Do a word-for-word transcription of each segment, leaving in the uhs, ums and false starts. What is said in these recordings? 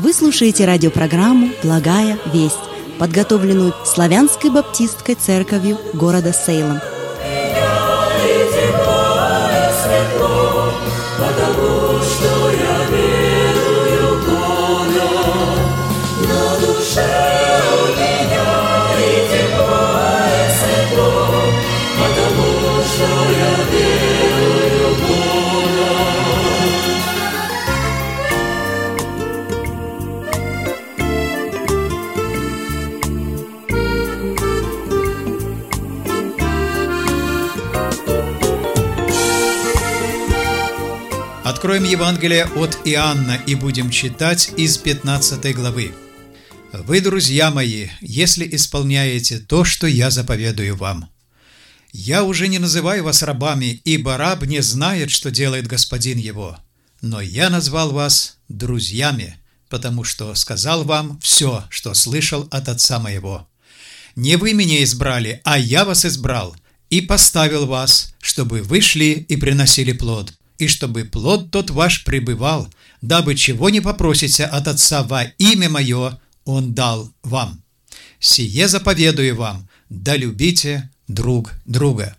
Вы слушаете радиопрограмму «Благая весть», подготовленную Славянской баптистской церковью города Сейлом. Откроем Евангелие от Иоанна и будем читать из пятнадцатой главы. «Вы, друзья мои, если исполняете то, что я заповедую вам. Я уже не называю вас рабами, ибо раб не знает, что делает господин его. Но я назвал вас друзьями, потому что сказал вам все, что слышал от Отца моего. Не вы меня избрали, а я вас избрал и поставил вас, чтобы вы шли и приносили плод, и чтобы плод тот ваш пребывал, дабы чего не попросите от Отца во имя Мое, Он дал вам. Сие заповедую вам, да любите друг друга».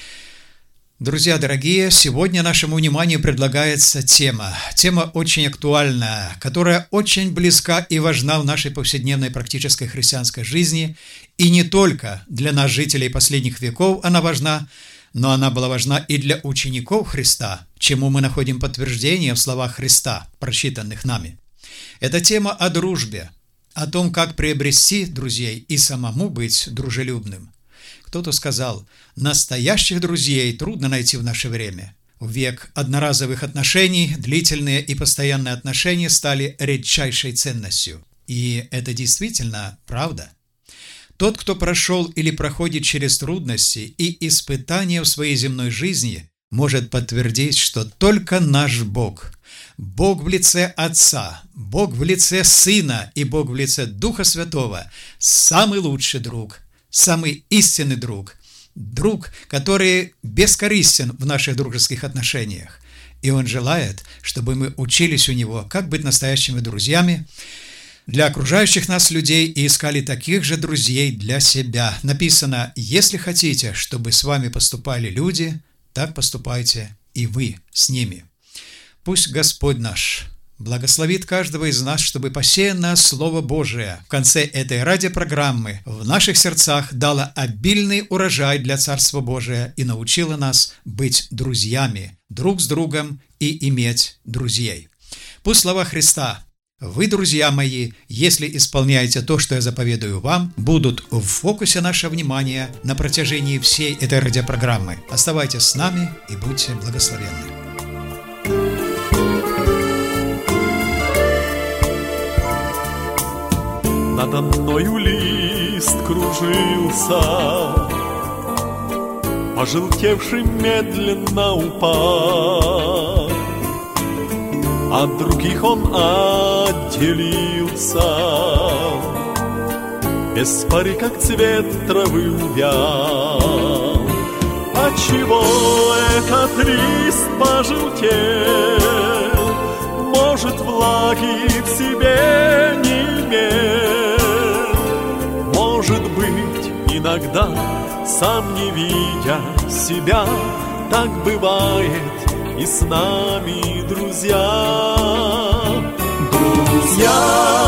Друзья дорогие, сегодня нашему вниманию предлагается тема. Тема очень актуальная, которая очень близка и важна в нашей повседневной практической христианской жизни. И не только для нас, жителей последних веков, она важна, но она была важна и для учеников Христа, чему мы находим подтверждение в словах Христа, прочитанных нами. Это тема о дружбе, о том, как приобрести друзей и самому быть дружелюбным. Кто-то сказал, настоящих друзей трудно найти в наше время. В век одноразовых отношений длительные и постоянные отношения стали редчайшей ценностью. И это действительно правда. Тот, кто прошел или проходит через трудности и испытания в своей земной жизни, может подтвердить, что только наш Бог, Бог в лице Отца, Бог в лице Сына и Бог в лице Духа Святого – самый лучший друг, самый истинный друг, друг, который бескорыстен в наших дружеских отношениях. И Он желает, чтобы мы учились у Него, как быть настоящими друзьями для окружающих нас людей и искали таких же друзей для себя. Написано, если хотите, чтобы с вами поступали люди, так поступайте и вы с ними. Пусть Господь наш благословит каждого из нас, чтобы посеянное Слово Божие в конце этой радиопрограммы в наших сердцах дало обильный урожай для Царства Божия и научило нас быть друзьями друг с другом и иметь друзей. Пусть слова Христа «Вы, друзья мои, если исполняете то, что я заповедую вам», будут в фокусе нашего внимания на протяжении всей этой радиопрограммы. Оставайтесь с нами и будьте благословенны. Надо мною лист кружился, пожелтевший медленно упал. От других он отделился, без пары, как цвет травы увял. Отчего этот лист пожелтел? Может, влаги в себе не имел? Может быть, иногда, сам не видя себя, так бывает и с нами, друзья. Друзья,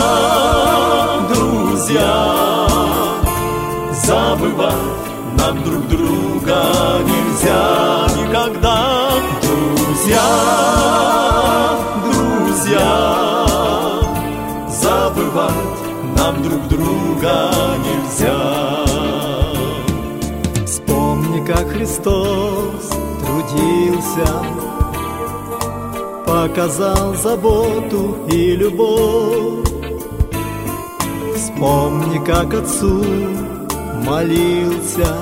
друзья, забывать нам друг друга нельзя никогда. Друзья, друзья, забывать нам друг друга нельзя. Вспомни, как Христос трудился, показал заботу и любовь. Вспомни, как Отцу молился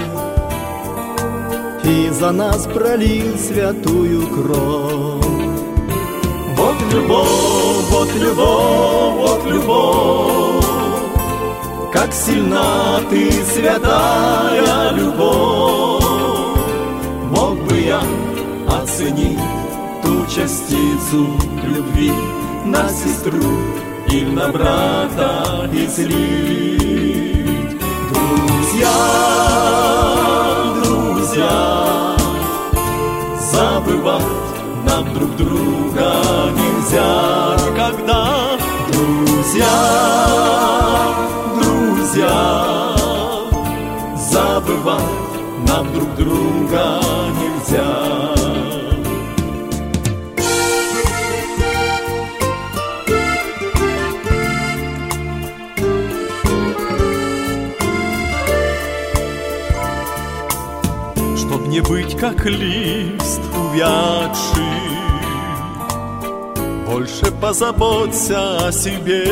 и за нас пролил святую кровь. Вот любовь, вот любовь, вот любовь, как сильна ты, святая любовь. Мог бы я оценить ту частицу любви на сестру и на брата излить. Друзья, друзья, забывать нам друг друга нельзя никогда. Друзья, друзья, забывать нам друг друга нельзя. Чтоб не быть как лист увядший, больше позаботься о себе.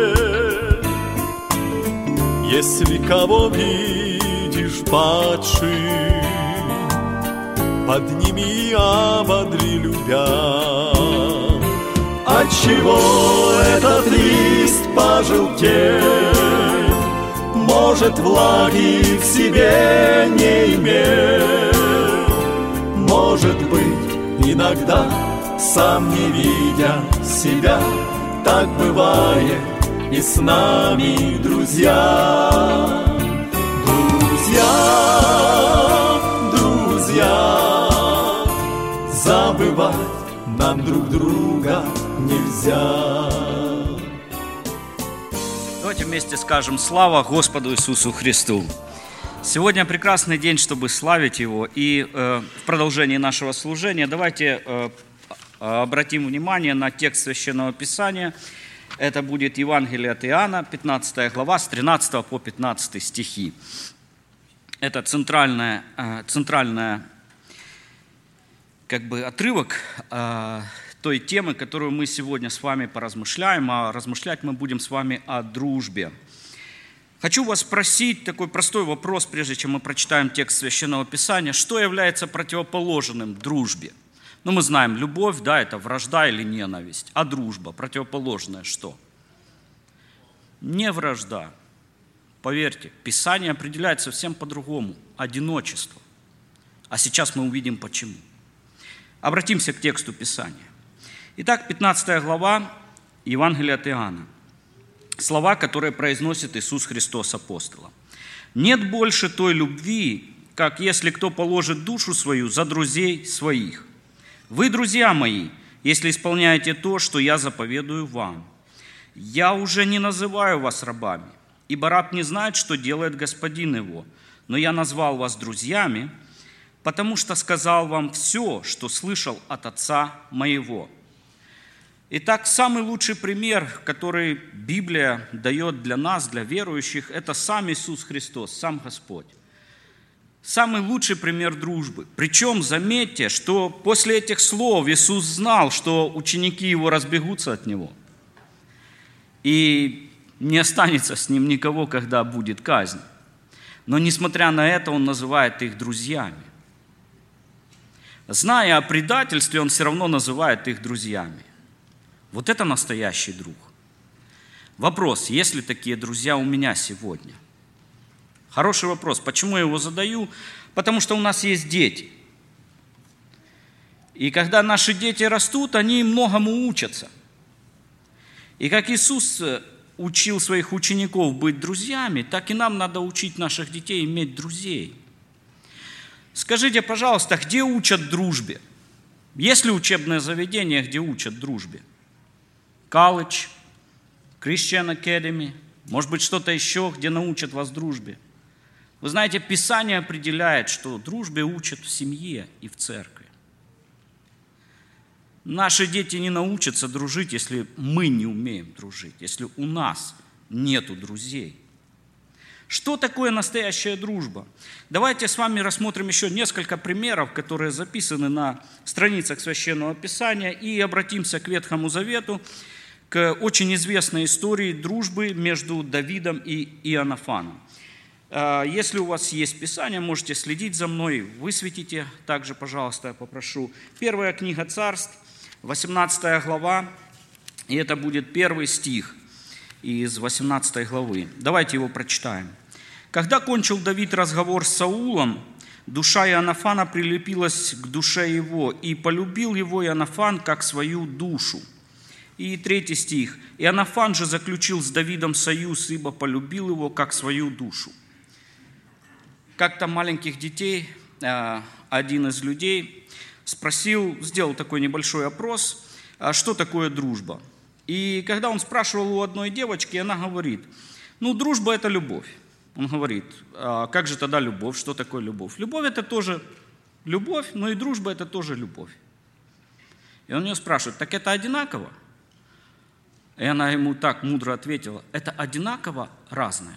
Если кого видишь падшим, подними и ободри, любя. Отчего этот лист пожелтел? Может, влаги в себе не имел. Может быть, иногда, сам не видя себя, так бывает и с нами, друзья. Друзья, друзья, забывать нам друг друга нельзя. Давайте вместе скажем слава Господу Иисусу Христу. Сегодня прекрасный день, чтобы славить Его. И э, в продолжении нашего служения давайте э, обратим внимание на текст Священного Писания. Это будет Евангелие от Иоанна, пятнадцатая глава, с тринадцатого по пятнадцатый стихи. Это центральная, э, центральная как бы отрывок э, той темы, которую мы сегодня с вами поразмышляем, а размышлять мы будем с вами о дружбе. Хочу вас спросить такой простой вопрос, прежде чем мы прочитаем текст Священного Писания. Что является противоположным дружбе? Ну, мы знаем, любовь, да, это вражда или ненависть. А дружба, противоположное что? Не вражда. Поверьте, Писание определяет совсем по-другому. Одиночество. А сейчас мы увидим почему. Обратимся к тексту Писания. Итак, пятнадцатая глава Евангелия от Иоанна. Слова, которые произносит Иисус Христос апостолом. «Нет больше той любви, как если кто положит душу свою за друзей своих. Вы, друзья мои, если исполняете то, что я заповедую вам. Я уже не называю вас рабами, ибо раб не знает, что делает господин его, но я назвал вас друзьями, потому что сказал вам все, что слышал от Отца моего». Итак, самый лучший пример, который Библия дает для нас, для верующих, это сам Иисус Христос, сам Господь. Самый лучший пример дружбы. Причем, заметьте, что после этих слов Иисус знал, что ученики Его разбегутся от Него. И не останется с Ним никого, когда будет казнь. Но, несмотря на это, Он называет их друзьями. Зная о предательстве, Он все равно называет их друзьями. Вот это настоящий друг. Вопрос, есть ли такие друзья у меня сегодня? Хороший вопрос. Почему я его задаю? Потому что у нас есть дети. И когда наши дети растут, они многому учатся. И как Иисус учил своих учеников быть друзьями, так и нам надо учить наших детей иметь друзей. Скажите, пожалуйста, где учат дружбе? Есть ли учебное заведение, где учат дружбе? Колледж, Christian Academy, может быть, что-то еще, где научат вас дружбе. Вы знаете, Писание определяет, что дружбе учат в семье и в церкви. Наши дети не научатся дружить, если мы не умеем дружить, если у нас нету друзей. Что такое настоящая дружба? Давайте с вами рассмотрим еще несколько примеров, которые записаны на страницах Священного Писания, и обратимся к Ветхому Завету, к очень известной истории дружбы между Давидом и Иоаннафаном. Если у вас есть Писание, можете следить за мной, высветите также, пожалуйста, я попрошу. Первая книга Царств, восемнадцатая глава, и это будет первый стих из восемнадцатой главы. Давайте его прочитаем. «Когда кончил Давид разговор с Саулом, душа Иоаннафана прилепилась к душе его, и полюбил его Иоаннафан как свою душу. И третий стих. «Иоаннафан же заключил с Давидом союз, ибо полюбил его, как свою душу». Как-то маленьких детей один из людей спросил, сделал такой небольшой опрос, что такое дружба. И когда он спрашивал у одной девочки, она говорит, ну, дружба – это любовь. Он говорит, а как же тогда любовь? Что такое любовь? Любовь – это тоже любовь, но и дружба – это тоже любовь. И он ее спрашивает, так это одинаково? И она ему так мудро ответила, это одинаково разное.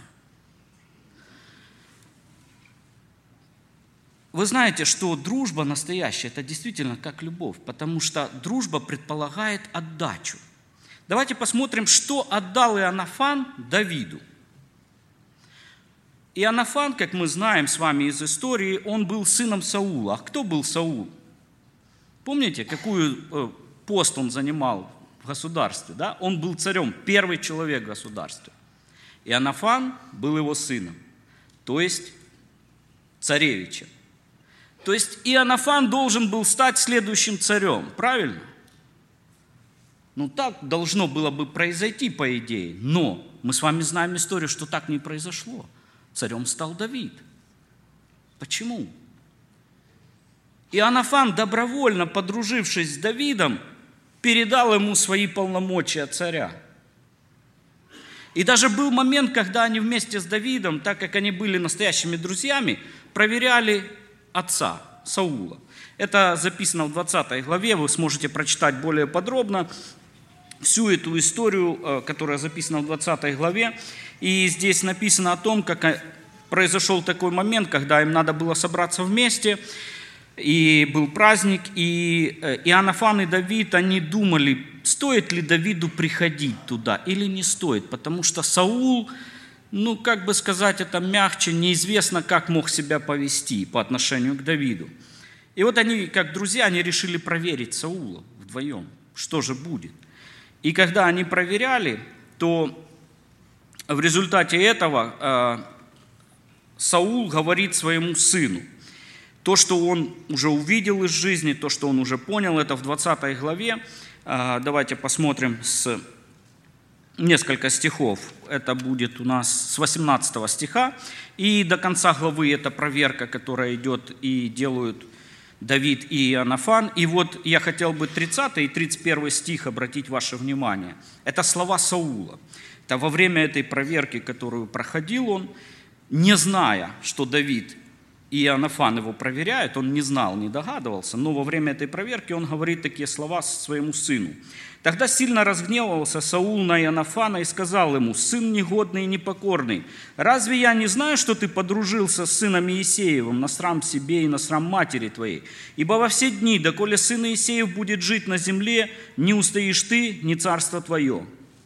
Вы знаете, что дружба настоящая – это действительно как любовь, потому что дружба предполагает отдачу. Давайте посмотрим, что отдал Иоаннафан Давиду. Иоаннафан, как мы знаем с вами из истории, он был сыном Саула. А кто был Саул? Помните, какую пост он занимал в государстве? Да? Он был царем, первый человек в государстве. Иоаннафан был его сыном, то есть царевичем. То есть Иоаннафан должен был стать следующим царем, правильно? Ну так должно было бы произойти, по идее. Но мы с вами знаем историю, что так не произошло. Царем стал Давид. Почему? Иоаннафан, добровольно подружившись с Давидом, передал ему свои полномочия царя. И даже был момент, когда они вместе с Давидом, так как они были настоящими друзьями, проверяли отца Саула. Это записано в двадцатой главе, вы сможете прочитать более подробно всю эту историю, которая записана в двадцатой главе. И здесь написано о том, как произошел такой момент, когда им надо было собраться вместе, и был праздник, и Иоаннафан и Давид, они думали, стоит ли Давиду приходить туда или не стоит, потому что Саул, ну, как бы сказать это мягче, неизвестно, как мог себя повести по отношению к Давиду. И вот они, как друзья, они решили проверить Саула вдвоем, что же будет. И когда они проверяли, то в результате этого э, Саул говорит своему сыну, то, что он уже увидел из жизни, то, что он уже понял, это в двадцатой главе. Э, давайте посмотрим с несколько стихов. Это будет у нас с восемнадцатого стиха. И до конца главы это проверка, которая идет и делают Давид и Иоаннафан. И вот я хотел бы тридцатый и тридцать первый стих обратить ваше внимание. Это слова Саула. Это во время этой проверки, которую проходил он, не зная, что Давид и Иоаннафан его проверяют, он не знал, не догадывался, но во время этой проверки он говорит такие слова своему сыну. «Тогда сильно разгневался Саул на Иоаннафана и сказал ему: сын негодный и непокорный, разве я не знаю, что ты подружился с сыном Иисеевым на срам себе и на срам матери твоей? Ибо во все дни, доколе сын Иисеев будет жить на земле, не устоишь ты, ни царство твое».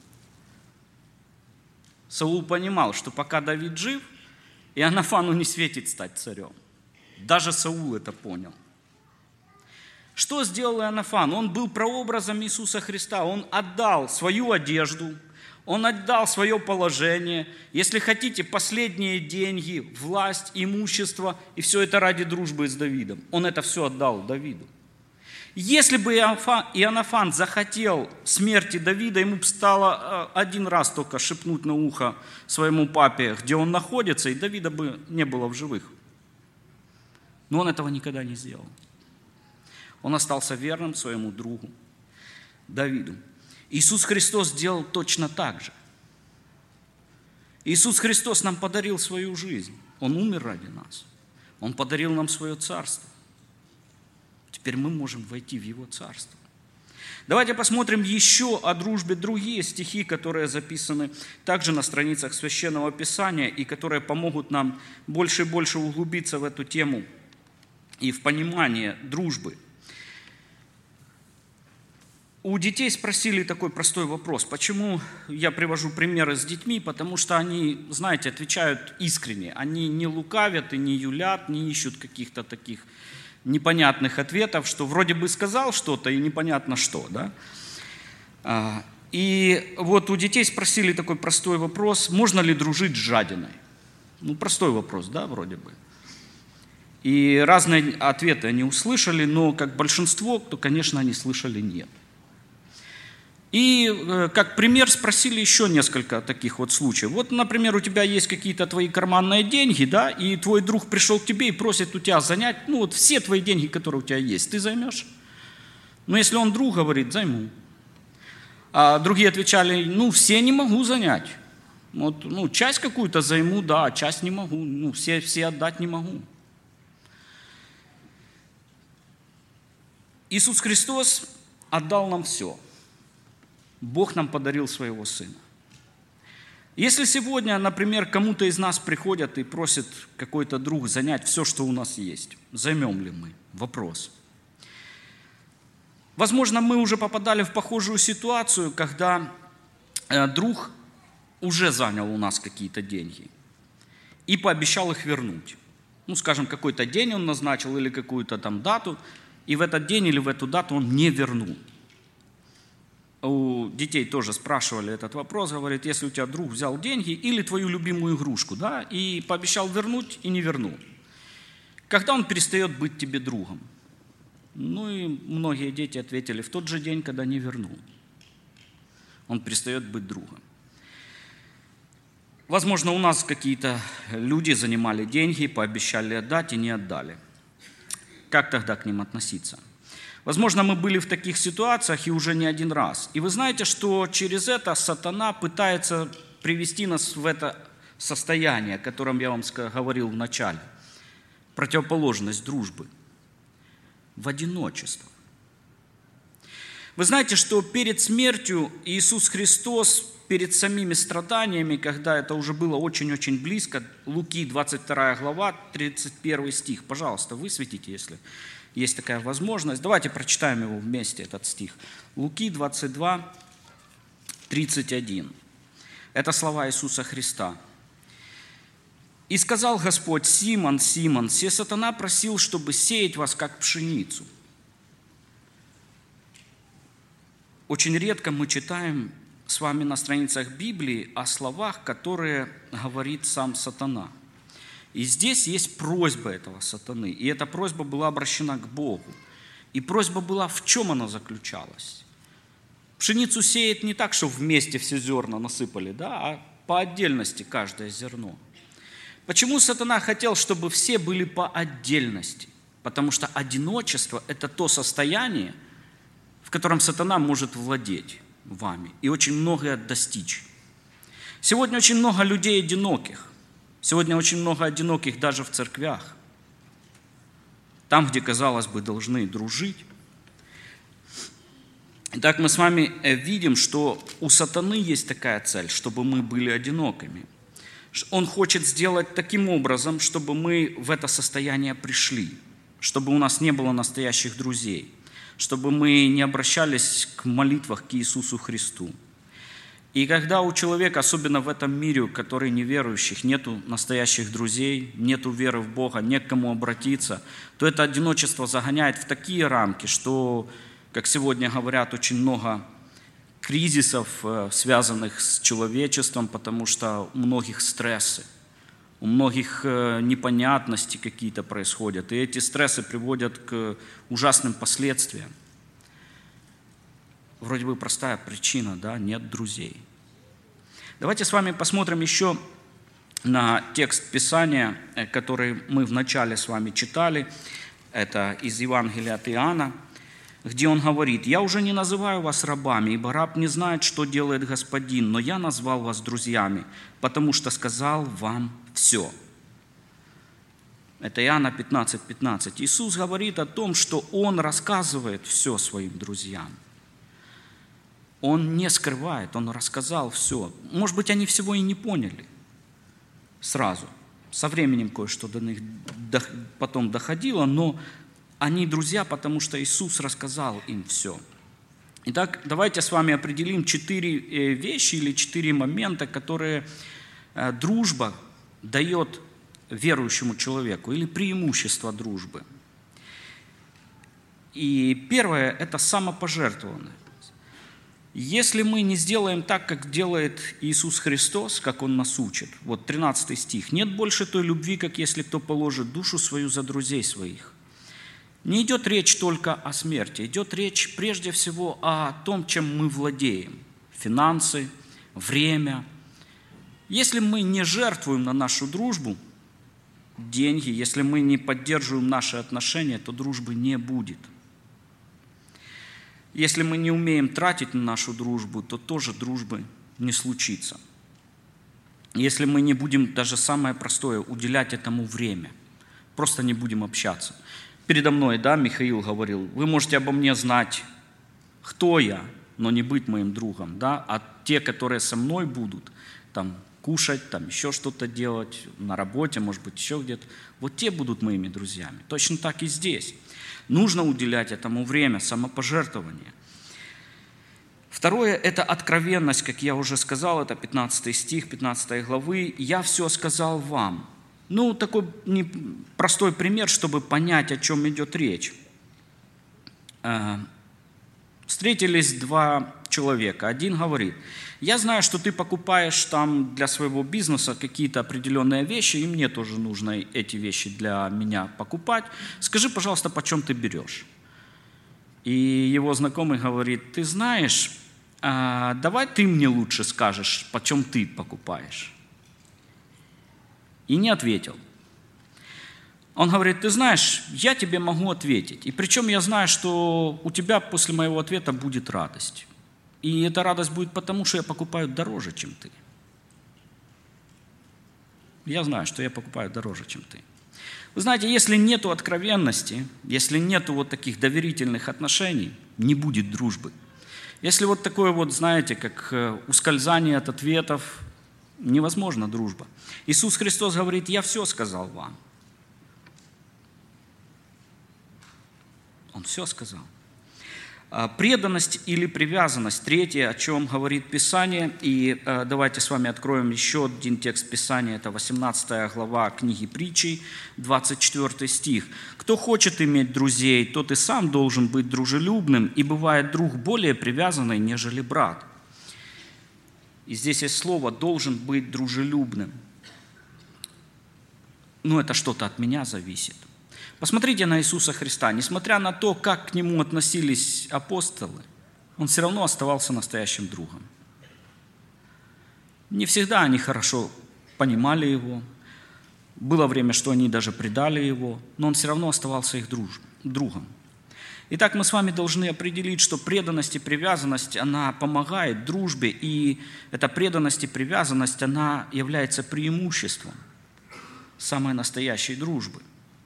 Саул понимал, что пока Давид жив, Иоаннафану не светит стать царем. Даже Саул это понял. Что сделал Иоаннафан? Он был прообразом Иисуса Христа. Он отдал свою одежду, он отдал свое положение, если хотите, последние деньги, власть, имущество, и все это ради дружбы с Давидом. Он это все отдал Давиду. Если бы Иоаннафан захотел смерти Давида, ему бы стало один раз только шепнуть на ухо своему папе, где он находится, и Давида бы не было в живых. Но он этого никогда не сделал. Он остался верным своему другу Давиду. Иисус Христос сделал точно так же. Иисус Христос нам подарил свою жизнь. Он умер ради нас. Он подарил нам свое царство. Теперь мы можем войти в Его царство. Давайте посмотрим еще о дружбе другие стихи, которые записаны также на страницах Священного Писания и которые помогут нам больше и больше углубиться в эту тему и в понимание дружбы. У детей спросили такой простой вопрос. Почему я привожу примеры с детьми? Потому что они, знаете, отвечают искренне. Они не лукавят и не юлят, не ищут каких-то таких непонятных ответов, что вроде бы сказал что-то и непонятно что. Да? И вот у детей спросили такой простой вопрос. Можно ли дружить с жадиной? Ну, простой вопрос, да, вроде бы. И разные ответы они услышали, но как большинство, то, конечно, они слышали нет. И как пример спросили еще несколько таких вот случаев. Вот, например, у тебя есть какие-то твои карманные деньги, да, и твой друг пришел к тебе и просит у тебя занять, ну вот все твои деньги, которые у тебя есть, ты займешь? Но если он друг говорит, займу. А другие отвечали, ну все не могу занять. Вот, ну часть какую-то займу, да, часть не могу, ну все, все отдать не могу. Иисус Христос отдал нам все. Бог нам подарил своего Сына. Если сегодня, например, кому-то из нас приходят и просит какой-то друг занять все, что у нас есть, займем ли мы? Вопрос. Возможно, мы уже попадали в похожую ситуацию, когда друг уже занял у нас какие-то деньги и пообещал их вернуть. Ну, скажем, какой-то день он назначил или какую-то там дату, и в этот день или в эту дату он не вернул. У детей тоже спрашивали этот вопрос, говорит, если у тебя друг взял деньги или твою любимую игрушку, да, и пообещал вернуть и не вернул, когда он перестает быть тебе другом? Ну и многие дети ответили, в тот же день, когда не вернул. Он перестает быть другом. Возможно, у нас какие-то люди занимали деньги, пообещали отдать и не отдали. Как тогда к ним относиться? Возможно, мы были в таких ситуациях и уже не один раз. И вы знаете, что через это сатана пытается привести нас в это состояние, о котором я вам говорил в начале. Противоположность дружбы. В одиночество. Вы знаете, что перед смертью Иисус Христос, перед самими страданиями, когда это уже было очень-очень близко, Луки, двадцать вторая глава, тридцать первый стих. Пожалуйста, высветите, если есть такая возможность. Давайте прочитаем его вместе, этот стих. Луки двадцать два, тридцать один. Это слова Иисуса Христа. «И сказал Господь: Симон, Симон, се сатана просил, чтобы сеять вас, как пшеницу». Очень редко мы читаем с вами на страницах Библии о словах, которые говорит сам сатана. И здесь есть просьба этого сатаны. И эта просьба была обращена к Богу. И просьба была, в чем она заключалась? Пшеницу сеет не так, что вместе все зерна насыпали, да, а по отдельности каждое зерно. Почему сатана хотел, чтобы все были по отдельности? Потому что одиночество – это то состояние, в котором сатана может владеть вами и очень многое достичь. Сегодня очень много людей одиноких. Сегодня очень много одиноких даже в церквях. Там, где, казалось бы, должны дружить. Итак, мы с вами видим, что у сатаны есть такая цель, чтобы мы были одинокими. Он хочет сделать таким образом, чтобы мы в это состояние пришли, чтобы у нас не было настоящих друзей, чтобы мы не обращались к молитвах к Иисусу Христу. И когда у человека, особенно в этом мире, который неверующих, нету настоящих друзей, нету веры в Бога, не к кому обратиться, то это одиночество загоняет в такие рамки, что, как сегодня говорят, очень много кризисов, связанных с человечеством, потому что у многих стрессы, у многих непонятности какие-то происходят, и эти стрессы приводят к ужасным последствиям. Вроде бы простая причина, да, нет друзей. Давайте с вами посмотрим еще на текст Писания, который мы вначале с вами читали. Это из Евангелия от Иоанна, где он говорит: «Я уже не называю вас рабами, ибо раб не знает, что делает господин, но я назвал вас друзьями, потому что сказал вам все». Это Иоанна пятнадцать пятнадцать. Иисус говорит о том, что Он рассказывает все своим друзьям. Он не скрывает, Он рассказал все. Может быть, они всего и не поняли сразу. Со временем кое-что до них потом доходило, но они друзья, потому что Иисус рассказал им все. Итак, давайте с вами определим четыре вещи или четыре момента, которые дружба дает верующему человеку, или преимущество дружбы. И первое – это самопожертвование. Если мы не сделаем так, как делает Иисус Христос, как Он нас учит, вот тринадцатый стих, «Нет больше той любви, как если кто положит душу свою за друзей своих». Не идет речь только о смерти, идет речь прежде всего о том, чем мы владеем. Финансы, время. Если мы не жертвуем на нашу дружбу деньги, если мы не поддерживаем наши отношения, то дружбы не будет. Если мы не умеем тратить на нашу дружбу, то тоже дружбы не случится. Если мы не будем, даже самое простое, уделять этому время, просто не будем общаться. Передо мной, да, Михаил говорил, вы можете обо мне знать, кто я, но не быть моим другом, да, а те, которые со мной будут, там, кушать, там, еще что-то делать, на работе, может быть, еще где-то, вот те будут моими друзьями. Точно так и здесь. Нужно уделять этому время, самопожертвование. Второе – это откровенность, как я уже сказал, это пятнадцатый стих пятнадцатой главы. «Я все сказал вам». Ну, такой простой пример, чтобы понять, о чем идет речь. Встретились два человека. Один говорит, я знаю, что ты покупаешь там для своего бизнеса какие-то определенные вещи, и мне тоже нужно эти вещи для меня покупать. Скажи, пожалуйста, почем ты берешь? И его знакомый говорит, ты знаешь, давай ты мне лучше скажешь, почем ты покупаешь. И не ответил. Он говорит, ты знаешь, я тебе могу ответить. И причем я знаю, что у тебя после моего ответа будет радость. И эта радость будет потому, что я покупаю дороже, чем ты. Я знаю, что я покупаю дороже, чем ты. Вы знаете, если нету откровенности, если нету вот таких доверительных отношений, не будет дружбы. Если вот такое вот, знаете, как ускользание от ответов, невозможна дружба. Иисус Христос говорит, я все сказал вам. Он все сказал. Преданность или привязанность. Третье, о чем говорит Писание. И давайте с вами откроем еще один текст Писания. Это восемнадцатая глава книги Притчей, двадцать четвёртый стих. «Кто хочет иметь друзей, тот и сам должен быть дружелюбным, и бывает друг более привязанный, нежели брат». И здесь есть слово «должен быть дружелюбным». Ну, это что-то от меня зависит. Посмотрите на Иисуса Христа. Несмотря на то, как к Нему относились апостолы, Он все равно оставался настоящим другом. Не всегда они хорошо понимали Его. Было время, что они даже предали Его, но Он все равно оставался их друж... другом. Итак, мы с вами должны определить, что преданность и привязанность, она помогает дружбе, и эта преданность и привязанность, она является преимуществом самой настоящей дружбы.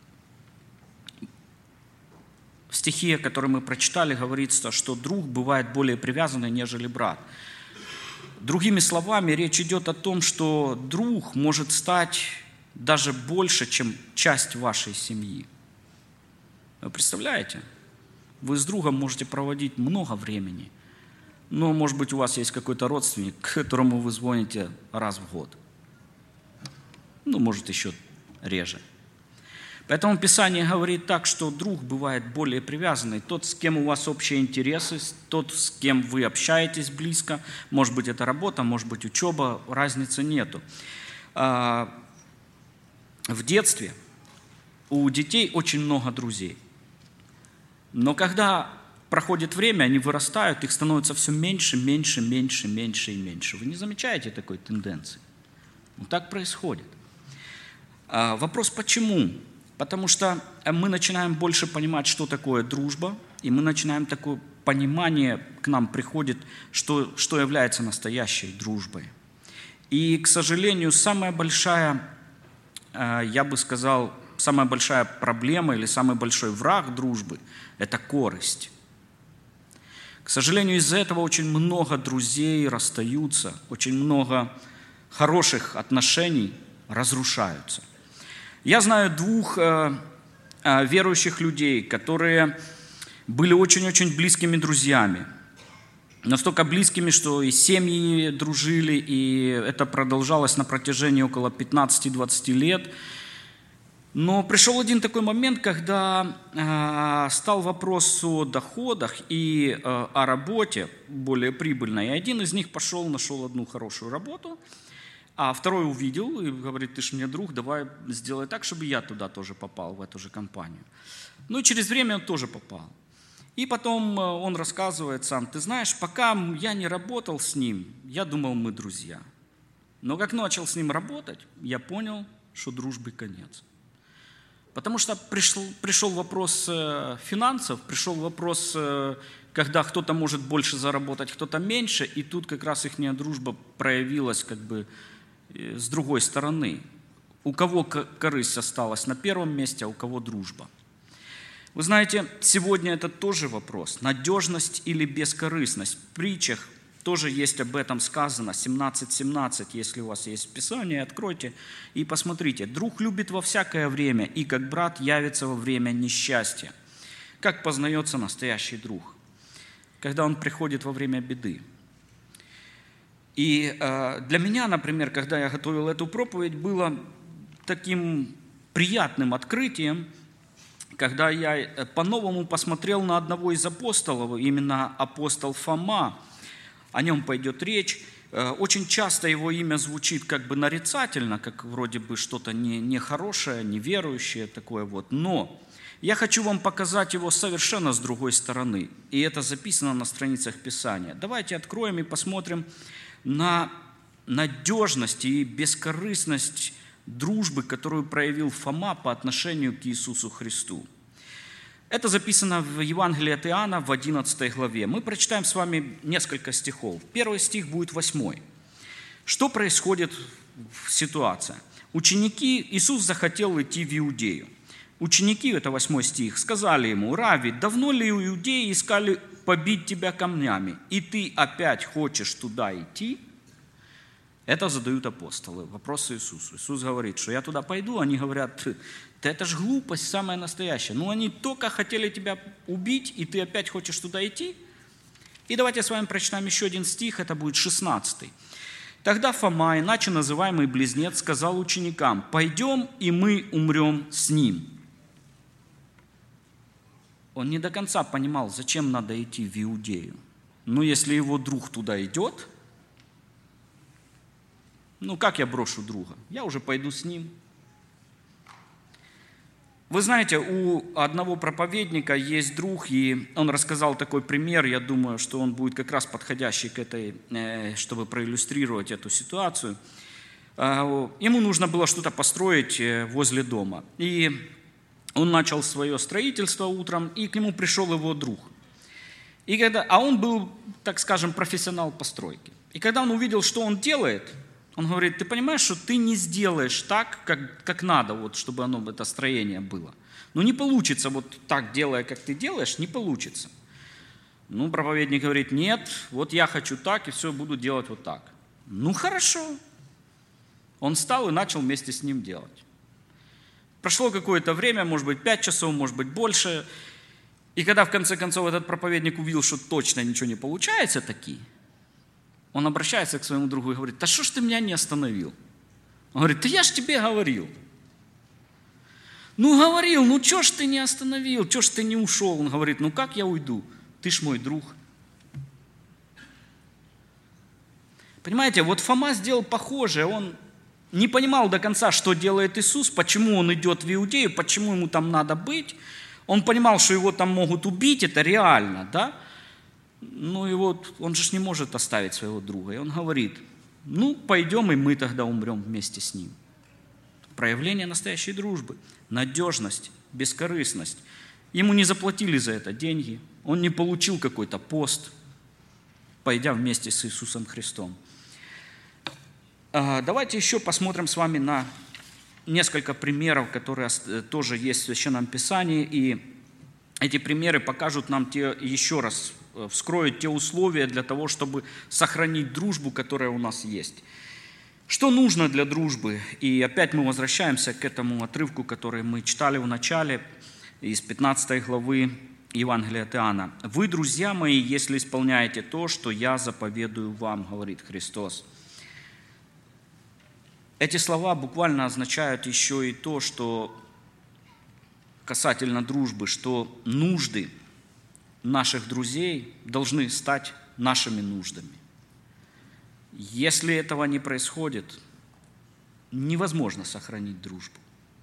В стихе, который мы прочитали, говорится, что друг бывает более привязанный, нежели брат. Другими словами, речь идет о том, что друг может стать даже больше, чем часть вашей семьи. Вы представляете? Вы с другом можете проводить много времени, но, может быть, у вас есть какой-то родственник, к которому вы звоните раз в год. Ну, может, еще реже. Поэтому Писание говорит так, что друг бывает более привязанный. Тот, с кем у вас общие интересы, тот, с кем вы общаетесь близко. Может быть, это работа, может быть, учеба, разницы нету. В детстве у детей очень много друзей. Но когда проходит время, они вырастают, их становится все меньше, меньше, меньше, меньше и меньше. Вы не замечаете такой тенденции? Вот так происходит. Вопрос, почему? Потому что мы начинаем больше понимать, что такое дружба, и мы начинаем такое понимание, к нам приходит, что, что является настоящей дружбой. И, к сожалению, самая большая, я бы сказал, самая большая проблема или самый большой враг дружбы – это корость. К сожалению, из-за этого очень много друзей расстаются, очень много хороших отношений разрушаются. Я знаю двух э, э, верующих людей, которые были очень-очень близкими друзьями. Настолько близкими, что и семьи дружили, и это продолжалось на протяжении около пятнадцати-двадцати лет. Но пришел один такой момент, когда э, стал вопрос о доходах и э, о работе более прибыльной. И один из них пошел, нашел одну хорошую работу, А второй увидел и говорит: ты ж мне друг, давай сделай так, чтобы я туда тоже попал, в эту же компанию. Ну и через время он тоже попал. И потом он рассказывает сам: ты знаешь, пока я не работал с ним, я думал, мы друзья. Но как начал с ним работать, я понял, что дружбы конец. Потому что пришел, пришел вопрос финансов, пришел вопрос, когда кто-то может больше заработать, кто-то меньше, и тут как раз их дружба проявилась как бы с другой стороны. У кого корысть осталась на первом месте, а у кого дружба. Вы знаете, сегодня это тоже вопрос. Надежность или бескорыстность. В притчах тоже есть об этом сказано. семнадцать семнадцать, если у вас есть Писание, откройте и посмотрите. «Друг любит во всякое время, и как брат явится во время несчастья». Как познается настоящий друг? Когда он приходит во время беды. И э, для меня, например, когда я готовил эту проповедь, было таким приятным открытием, когда я по-новому посмотрел на одного из апостолов, именно апостол Фома. О нем пойдет речь. Очень часто его имя звучит как бы нарицательно, как вроде бы что-то нехорошее, не неверующее такое вот. Но я хочу вам показать его совершенно с другой стороны. И это записано на страницах Писания. Давайте откроем и посмотрим на надежность и бескорыстность дружбы, которую проявил Фома по отношению к Иисусу Христу. Это записано в Евангелии от Иоанна в одиннадцатой главе. Мы прочитаем с вами несколько стихов. Первый стих будет восьмой. Что происходит в ситуации? Ученики, Иисус захотел идти в Иудею. Ученики, это восьмой стих, сказали ему: «Рави, давно ли иудеи искали побить тебя камнями, и ты опять хочешь туда идти?» Это задают апостолы, вопрос Иисусу. Иисус говорит, что я туда пойду, они говорят: да это ж глупость самая настоящая. Ну они только хотели тебя убить, и ты опять хочешь туда идти? И давайте с вами прочитаем еще один стих, это будет шестнадцатый. «Тогда Фома, иначе называемый Близнец, сказал ученикам: пойдем, и мы умрем с ним». Он не до конца понимал, зачем надо идти в Иудею. Но если его друг туда идет, ну как я брошу друга? Я уже пойду с ним. Вы знаете, у одного проповедника есть друг, и он рассказал такой пример, я думаю, что он будет как раз подходящий к этой, чтобы проиллюстрировать эту ситуацию. Ему нужно было что-то построить возле дома. И он начал свое строительство утром, и к нему пришел его друг. И когда, а он был, так скажем, профессионал постройки. И когда он увидел, что он делает, он говорит: ты понимаешь, что ты не сделаешь так, как, как надо, вот, чтобы оно, это строение было. Ну не получится, вот так делая, как ты делаешь, не получится. Ну, проповедник говорит: нет, вот я хочу так, и все, буду делать вот так. Ну хорошо. Он встал и начал вместе с ним делать. Прошло какое-то время, может быть, пять часов, может быть, больше. И когда в конце концов этот проповедник увидел, что точно ничего не получается таки, он обращается к своему другу и говорит: да что ж ты меня не остановил? Он говорит: да я ж тебе говорил. Ну говорил, ну что ж ты не остановил, что ж ты не ушел? Он говорит: ну как я уйду? Ты ж мой друг. Понимаете, вот Фома сделал похожее, он не понимал до конца, что делает Иисус, почему он идет в Иудею, почему ему там надо быть. Он понимал, что его там могут убить, это реально, да? Ну и вот он же не может оставить своего друга. И он говорит: ну пойдем, и мы тогда умрем вместе с ним. Проявление настоящей дружбы, надежность, бескорыстность. Ему не заплатили за это деньги, он не получил какой-то пост, пойдя вместе с Иисусом Христом. Давайте еще посмотрим с вами на несколько примеров, которые тоже есть в Священном Писании. И эти примеры покажут нам те, еще раз, вскроют те условия для того, чтобы сохранить дружбу, которая у нас есть. Что нужно для дружбы? И опять мы возвращаемся к этому отрывку, который мы читали в начале, из пятнадцатой главы Евангелия от Иоанна. «Вы, друзья мои, если исполняете то, что я заповедую вам, говорит Христос». Эти слова буквально означают еще и то, что касательно дружбы, что нужды наших друзей должны стать нашими нуждами. Если этого не происходит, невозможно сохранить дружбу.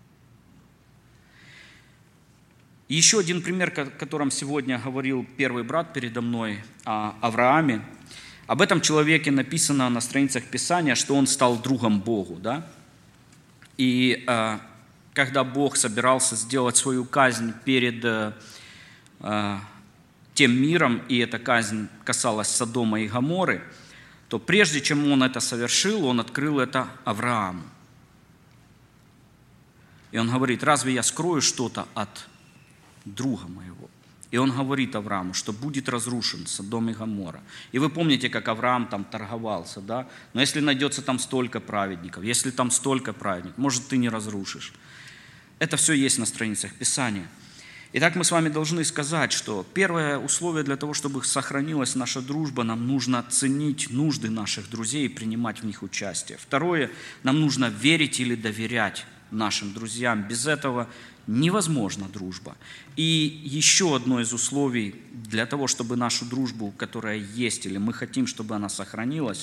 Еще один пример, о котором сегодня говорил первый брат передо мной, о Аврааме. Об этом человеке написано на страницах Писания, что он стал другом Богу. Да? И э, когда Бог собирался сделать свою казнь перед э, тем миром, и эта казнь касалась Содома и Гоморры, то прежде чем он это совершил, он открыл это Аврааму. И он говорит: разве я скрою что-то от друга моего? И он говорит Аврааму, что будет разрушен Содом и Гоморра. И вы помните, как Авраам там торговался, да? Но если найдется там столько праведников, если там столько праведников, может, ты не разрушишь. Это все есть на страницах Писания. Итак, мы с вами должны сказать, что первое условие для того, чтобы сохранилась наша дружба, нам нужно ценить нужды наших друзей и принимать в них участие. Второе, нам нужно верить или доверять нашим друзьям. Без этого невозможна дружба. И еще одно из условий для того, чтобы нашу дружбу, которая есть, или мы хотим, чтобы она сохранилась,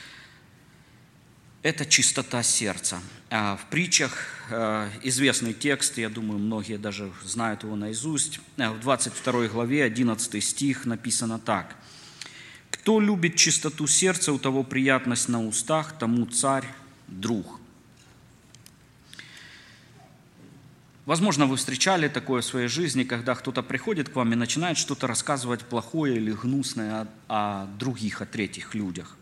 это чистота сердца. В притчах известный текст, я думаю, многие даже знают его наизусть. В двадцать второй главе, одиннадцатый стих написано так: «Кто любит чистоту сердца, у того приятность на устах, тому царь друг». Возможно, вы встречали такое в своей жизни, когда кто-то приходит к вам и начинает что-то рассказывать плохое или гнусное о, о других, о третьих людях.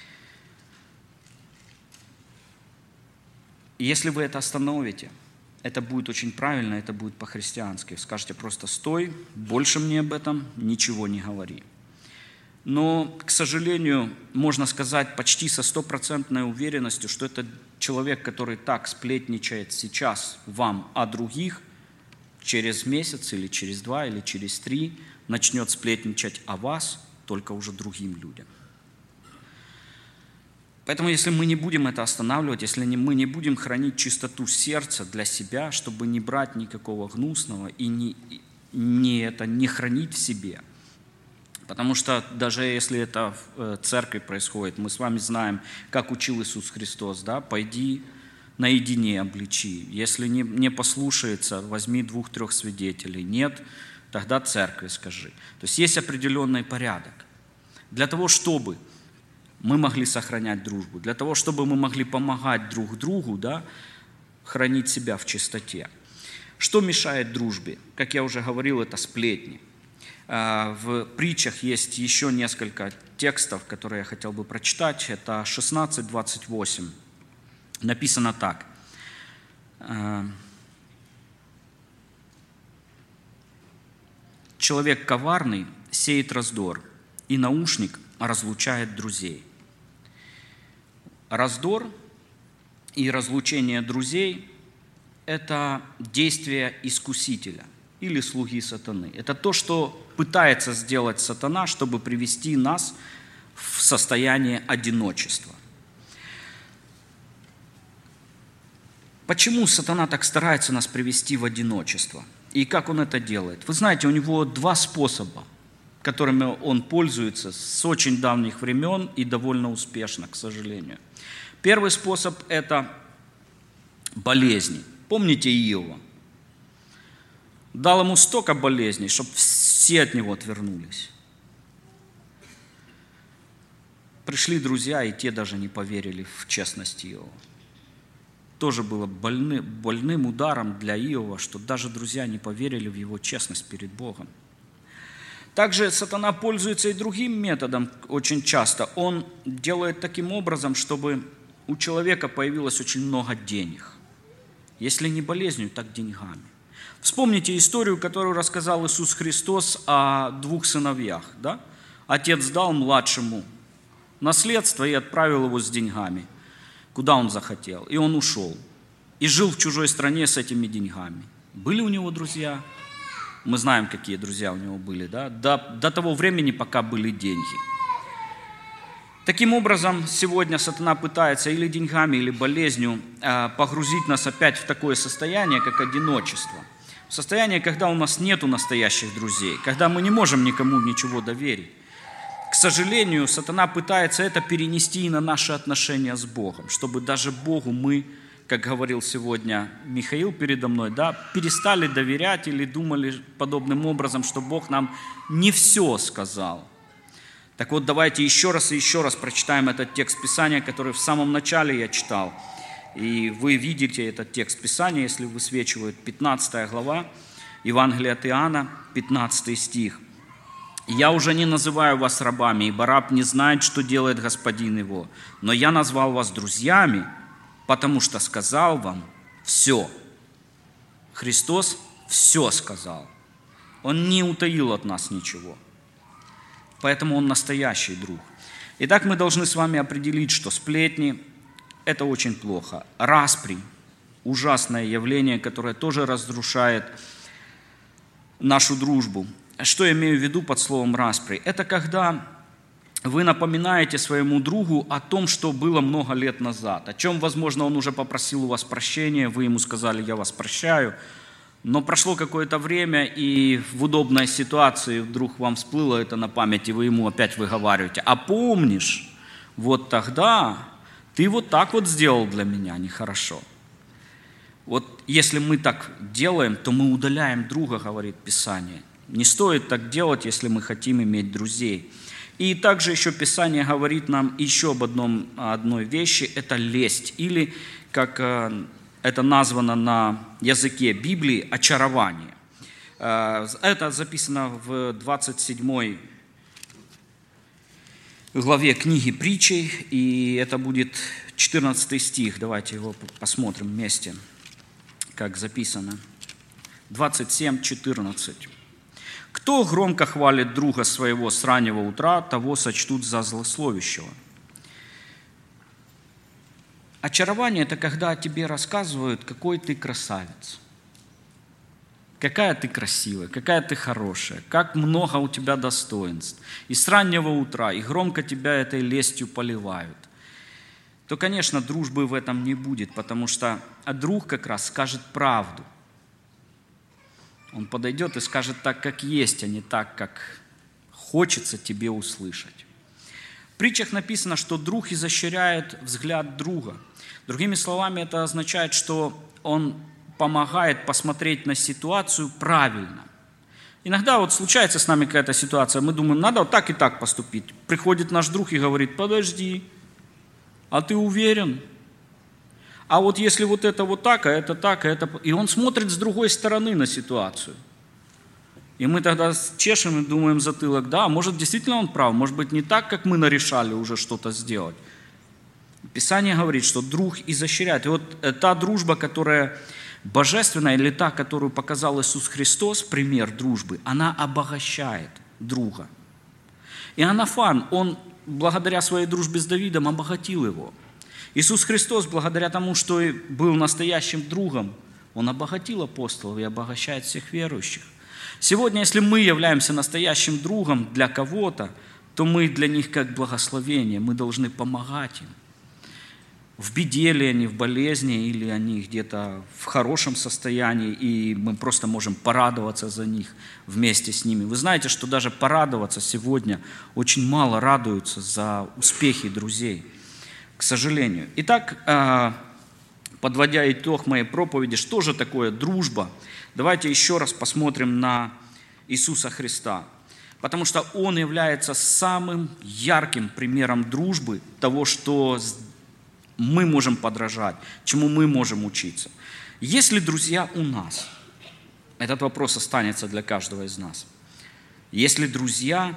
И если вы это остановите, это будет очень правильно, это будет по-христиански. Скажете просто: стой, больше мне об этом ничего не говори. Но, к сожалению, можно сказать почти со стопроцентной уверенностью, что это человек, который так сплетничает сейчас вам о других, через месяц или через два или через три начнет сплетничать о вас только уже другим людям. Поэтому, если мы не будем это останавливать, если мы не будем хранить чистоту сердца для себя, чтобы не брать никакого гнусного и не, не, это, не хранить в себе, потому что даже если это в церкви происходит, мы с вами знаем, как учил Иисус Христос, да, пойди наедине обличи. Если не, не послушается, возьми двух-трех свидетелей. Нет, тогда церкви скажи. То есть есть определенный порядок. Для того, чтобы мы могли сохранять дружбу, для того, чтобы мы могли помогать друг другу, да, хранить себя в чистоте. Что мешает дружбе? Как я уже говорил, это сплетни. В притчах есть еще несколько текстов, которые я хотел бы прочитать. Это шестнадцать двадцать восемь. Написано так: «Человек коварный сеет раздор, и наушник разлучает друзей». Раздор и разлучение друзей – это действие искусителя или слуги сатаны. Это то, что пытается сделать сатана, чтобы привести нас в состояние одиночества. Почему сатана так старается нас привести в одиночество? И как он это делает? Вы знаете, у него два способа, которыми он пользуется с очень давних времен и довольно успешно, к сожалению. Первый способ – это болезни. Помните Иова? Дал ему столько болезней, чтобы все от него отвернулись. Пришли друзья, и те даже не поверили в честность Иова. Тоже было больны, больным ударом для Иова, что даже друзья не поверили в его честность перед Богом. Также сатана пользуется и другим методом очень часто. Он делает таким образом, чтобы у человека появилось очень много денег. Если не болезнью, так деньгами. Вспомните историю, которую рассказал Иисус Христос о двух сыновьях. Да? Отец дал младшему наследство и отправил его с деньгами, куда он захотел. И он ушел. И жил в чужой стране с этими деньгами. Были у него друзья? Мы знаем, какие друзья у него были. Да? До, до того времени, пока были деньги. Таким образом, сегодня сатана пытается или деньгами, или болезнью погрузить нас опять в такое состояние, как одиночество. Состояние, когда у нас нету настоящих друзей, когда мы не можем никому ничего доверить. К сожалению, сатана пытается это перенести и на наши отношения с Богом, чтобы даже Богу мы как говорил сегодня Михаил передо мной, да, перестали доверять или думали подобным образом, что Бог нам не все сказал. Так вот, давайте еще раз и еще раз прочитаем этот текст Писания, который в самом начале я читал. И вы видите этот текст Писания, если высвечивают пятнадцатая глава, Евангелие от Иоанна, пятнадцатый стих. «Я уже не называю вас рабами, ибо раб не знает, что делает господин его, но я назвал вас друзьями, потому что сказал вам все». Христос все сказал. Он не утаил от нас ничего. Поэтому Он настоящий друг. Итак, мы должны с вами определить, что сплетни – это очень плохо. Распри – ужасное явление, которое тоже разрушает нашу дружбу. Что я имею в виду под словом распри? Это когда вы напоминаете своему другу о том, что было много лет назад, о чем, возможно, он уже попросил у вас прощения, вы ему сказали: «Я вас прощаю», но прошло какое-то время, и в удобной ситуации вдруг вам всплыло это на память, и вы ему опять выговариваете: «А помнишь, вот тогда ты вот так вот сделал для меня нехорошо». Вот если мы так делаем, то мы удаляем друга, говорит Писание. Не стоит так делать, если мы хотим иметь друзей. И также еще Писание говорит нам еще об одном, одной вещи – это лесть, или, как это названо на языке Библии, очарование. Это записано в двадцать седьмой главе книги Притчей, и это будет четырнадцатый стих. Давайте его посмотрим вместе, как записано. двадцать семь, четырнадцать. «Кто громко хвалит друга своего с раннего утра, того сочтут за злословящего». Очарование – это когда о тебе рассказывают, какой ты красавец, какая ты красивая, какая ты хорошая, как много у тебя достоинств. И с раннего утра, и громко тебя этой лестью поливают. То, конечно, дружбы в этом не будет, потому что друг как раз скажет правду. Он подойдет и скажет так, как есть, а не так, как хочется тебе услышать. В притчах написано, что друг изощряет взгляд друга. Другими словами, это означает, что он помогает посмотреть на ситуацию правильно. Иногда вот случается с нами какая-то ситуация, мы думаем, надо вот так и так поступить. Приходит наш друг и говорит: подожди, а ты уверен? А вот если вот это вот так, а это так, а это... И он смотрит с другой стороны на ситуацию. И мы тогда чешем и думаем в затылок: да, может, действительно он прав, может быть, не так, как мы нарешали уже что-то сделать. Писание говорит, что друг изощряет. И вот та дружба, которая божественная, или та, которую показал Иисус Христос, пример дружбы, она обогащает друга. Иоаннафан, он благодаря своей дружбе с Давидом обогатил его. Иисус Христос, благодаря тому, что был настоящим другом, Он обогатил апостолов и обогащает всех верующих. Сегодня, если мы являемся настоящим другом для кого-то, то мы для них как благословение, мы должны помогать им. В беде ли они, в болезни, или они где-то в хорошем состоянии, и мы просто можем порадоваться за них вместе с ними. Вы знаете, что даже порадоваться сегодня очень мало радуются за успехи друзей, к сожалению. Итак, подводя итог моей проповеди, что же такое дружба? Давайте еще раз посмотрим на Иисуса Христа, потому что Он является самым ярким примером дружбы, того, что мы можем подражать, чему мы можем учиться. Есть ли друзья у нас? Этот вопрос останется для каждого из нас. Есть ли друзья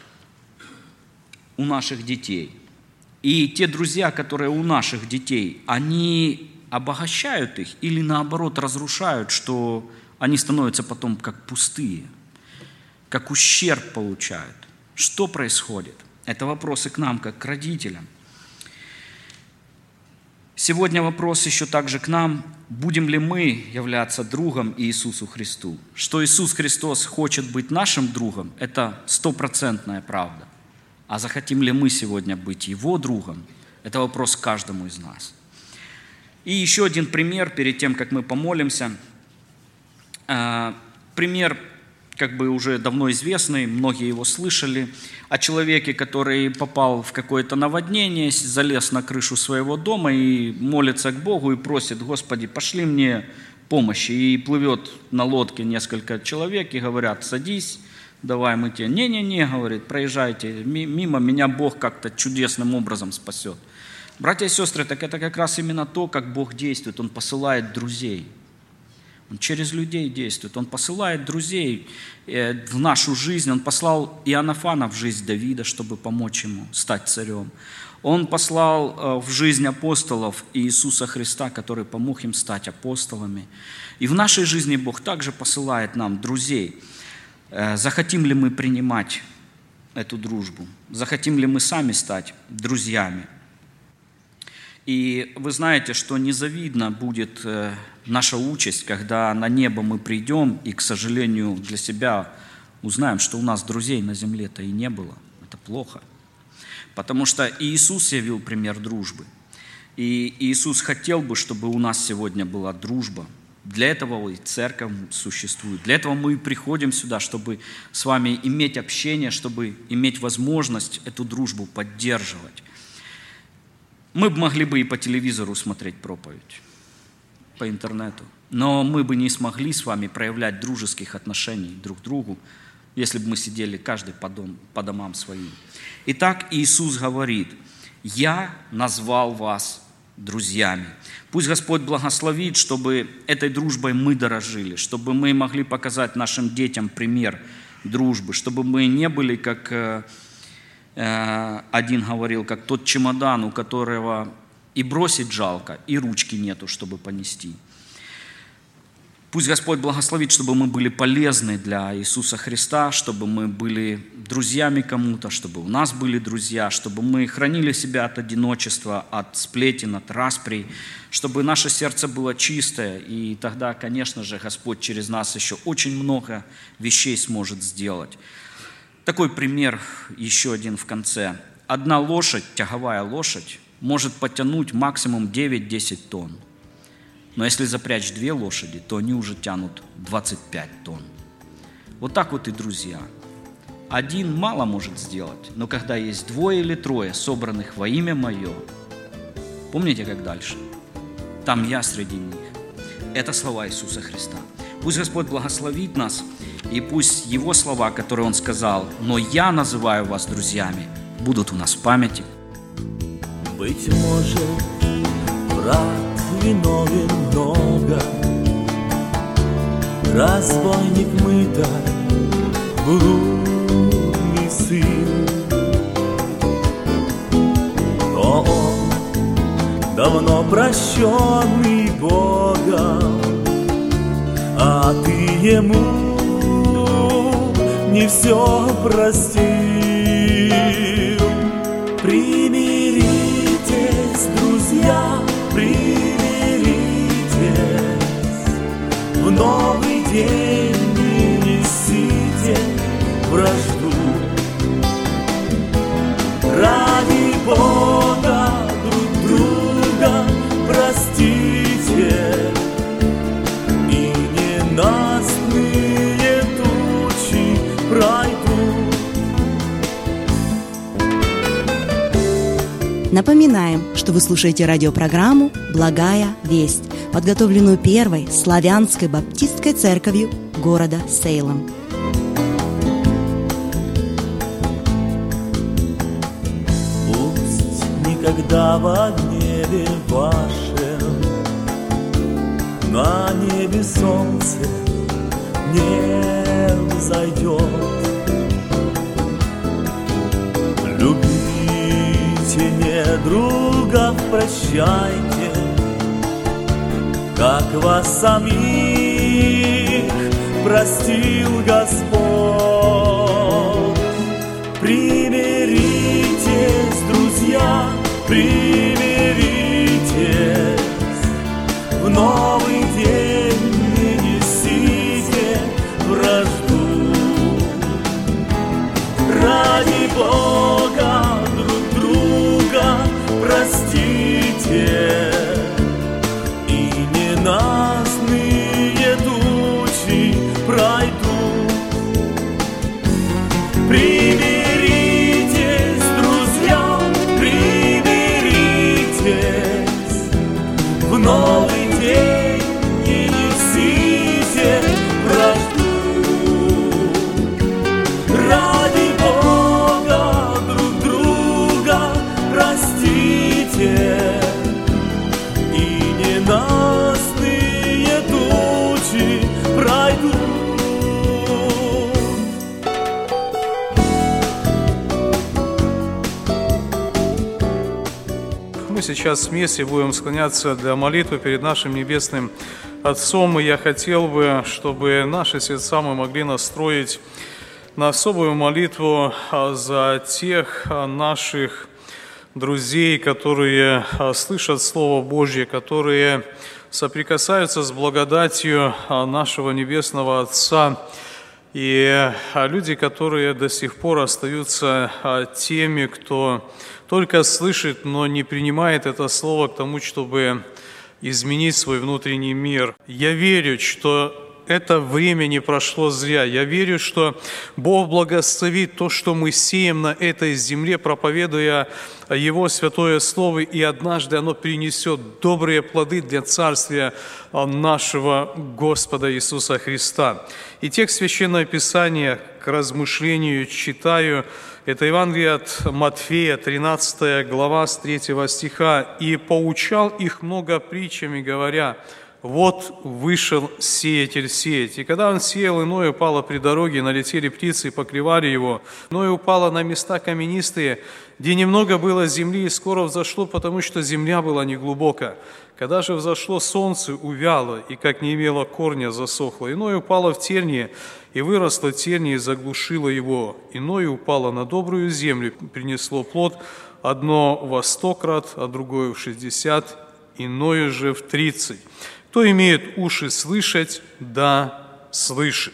у наших детей? И те друзья, которые у наших детей, они обогащают их или наоборот разрушают, что они становятся потом как пустые, как ущерб получают? Что происходит? Это вопросы к нам, как к родителям. Сегодня вопрос еще также к нам, будем ли мы являться другом Иисусу Христу. Что Иисус Христос хочет быть нашим другом, это стопроцентная правда. А захотим ли мы сегодня быть Его другом, это вопрос к каждому из нас. И еще один пример, перед тем, как мы помолимся. Пример как бы уже давно известный, многие его слышали, о человеке, который попал в какое-то наводнение, залез на крышу своего дома и молится к Богу и просит: «Господи, пошли мне помощи». И плывет на лодке несколько человек и говорят: «Садись, давай мы тебе». «Не-не-не», говорит, «проезжайте мимо, меня Бог как-то чудесным образом спасет». Братья и сестры, так это как раз именно то, как Бог действует. Он посылает друзей. Он через людей действует. Он посылает друзей в нашу жизнь. Он послал Иоаннафана в жизнь Давида, чтобы помочь ему стать царем. Он послал в жизнь апостолов Иисуса Христа, который помог им стать апостолами. И в нашей жизни Бог также посылает нам друзей. Захотим ли мы принимать эту дружбу? Захотим ли мы сами стать друзьями? И вы знаете, что незавидна будет наша участь, когда на небо мы придем и, к сожалению, для себя узнаем, что у нас друзей на земле-то и не было. Это плохо. Потому что Иисус явил пример дружбы. И Иисус хотел бы, чтобы у нас сегодня была дружба. Для этого и церковь существует. Для этого мы и приходим сюда, чтобы с вами иметь общение, чтобы иметь возможность эту дружбу поддерживать. Мы бы могли бы и по телевизору смотреть проповедь, по интернету, но мы бы не смогли с вами проявлять дружеских отношений друг к другу, если бы мы сидели каждый по, дом, по домам своим. Итак, Иисус говорит: «Я назвал вас друзьями». Пусть Господь благословит, чтобы этой дружбой мы дорожили, чтобы мы могли показать нашим детям пример дружбы, чтобы мы не были как... Один говорил, как тот чемодан, у которого и бросить жалко, и ручки нету, чтобы понести. Пусть Господь благословит, чтобы мы были полезны для Иисуса Христа, чтобы мы были друзьями кому-то, чтобы у нас были друзья, чтобы мы хранили себя от одиночества, от сплетен, от расприй, чтобы наше сердце было чистое, и тогда, конечно же, Господь через нас еще очень много вещей сможет сделать. Такой пример, еще один в конце. Одна лошадь, тяговая лошадь, может потянуть максимум девять-десять тонн. Но если запрячь две лошади, то они уже тянут двадцать пять тонн. Вот так вот и друзья. Один мало может сделать, но когда есть двое или трое, собранных во имя Мое, помните, как дальше? Там я среди них. Это слова Иисуса Христа. Пусть Господь благословит нас, и пусть Его слова, которые Он сказал: «Но я называю вас друзьями», будут у нас в памяти. Быть может, брат виновен много, разбойник мыта, блудный сын, но он давно прощенный Богом, а ты ему не все простил. Примиритесь, друзья, примиритесь, в новый день не несите вражду. Ради Бога друг друга простите, и ненастные тучи пройдут. Напоминаем, что вы слушаете радиопрограмму «Благая весть», подготовленную Первой славянской баптистской церковью города Сейлом. Пусть никогда во гневе вашем на небе солнце не взойдет. Любите недругов, прощайте, как вас самих простил Господь. Примиритесь, друзья, примиритесь, в новый день не несите вражду. Ради Бога друг друга простите, и ненастные тучи пройдут. сейчас вместе будем склоняться для молитвы перед нашим Небесным Отцом. И я хотел бы, чтобы наши сердца мы могли настроить на особую молитву за тех наших друзей, которые слышат Слово Божье, которые соприкасаются с благодатью нашего Небесного Отца, и люди, которые до сих пор остаются теми, кто только слышит, но не принимает это Слово к тому, чтобы изменить свой внутренний мир. Я верю, что это время не прошло зря. Я верю, что Бог благословит то, что мы сеем на этой земле, проповедуя Его святое Слово, и однажды оно принесет добрые плоды для Царствия нашего Господа Иисуса Христа. И текст Священного Писания к размышлению читаю. Это Евангелие от Матфея, тринадцатая глава, с третьего стиха. «И поучал их много притчами, говоря: вот вышел сеятель сеять. И когда он сеял, иное упало при дороге, налетели птицы и поклевали его. Иное упало на места каменистые, где немного было земли, и скоро взошло, потому что земля была неглубока. Когда же взошло солнце, увяло, и как не имело корня, засохло. Иное упало в тернии, и выросло терние, и заглушило его. Иное упало на добрую землю, принесло плод, одно во сто крат, а другое в шестьдесят, иное же в тридцать. Кто имеет уши слышать, да слышит».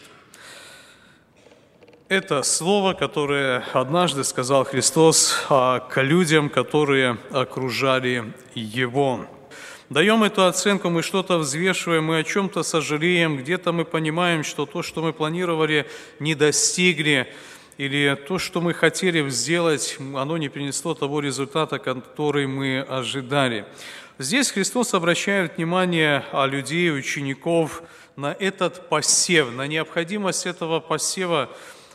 Это слово, которое однажды сказал Христос к людям, которые окружали Его. Даем эту оценку, мы что-то взвешиваем, мы о чем-то сожалеем, где-то мы понимаем, что то, что мы планировали, не достигли, или то, что мы хотели сделать, оно не принесло того результата, который мы ожидали. Здесь Христос обращает внимание людей, учеников на этот посев, на необходимость этого посева,